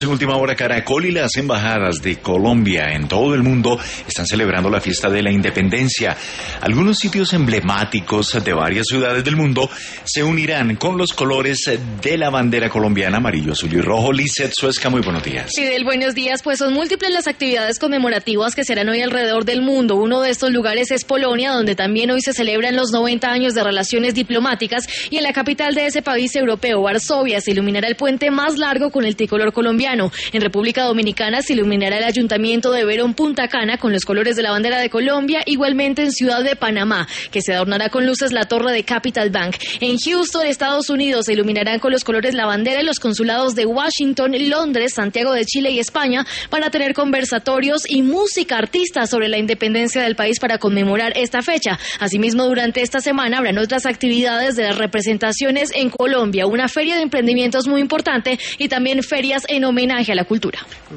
En última hora, Caracol y las embajadas de Colombia en todo el mundo están celebrando la fiesta de la independencia. Algunos sitios emblemáticos de varias ciudades del mundo se unirán con los colores de la bandera colombiana, amarillo, azul y rojo. Lizeth Suezca, muy buenos días. Fidel, buenos días. Pues son múltiples las actividades conmemorativas que serán hoy alrededor del mundo. Uno de estos lugares es Polonia, donde también hoy se celebran los 90 años de relaciones diplomáticas, y en la capital de ese país europeo, Varsovia, se iluminará el puente más largo con el tricolor colombiano. En República Dominicana se iluminará el Ayuntamiento de Verón Punta Cana con los colores de la bandera de Colombia. Igualmente en Ciudad de Panamá, que se adornará con luces la torre de Capital Bank. En Houston, Estados Unidos, se iluminarán con los colores la bandera, y los consulados de Washington, Londres, Santiago de Chile y España van a tener conversatorios y música, artistas sobre la independencia del país para conmemorar esta fecha. Asimismo, durante esta semana habrán otras actividades de las representaciones en Colombia, una feria de emprendimientos muy importante y también ferias en homenaje a la cultura.